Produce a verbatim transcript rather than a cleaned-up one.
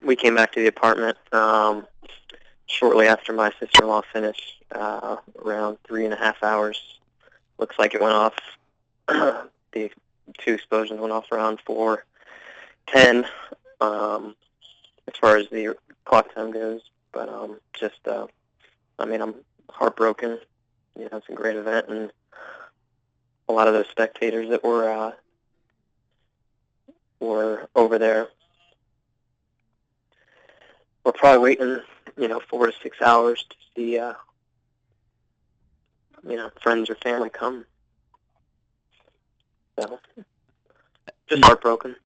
we came back to the apartment um, shortly after my sister-in-law finished, uh, around three and a half hours. Looks like it went off. The two explosions went off around four ten, um, as far as the clock time goes. But um, just, uh, I mean, I'm heartbroken. You know, it's a great event, and a lot of those spectators that were uh, were over there were probably waiting, you know, four to six hours to see, uh, you know, friends or family come. So, just heartbroken.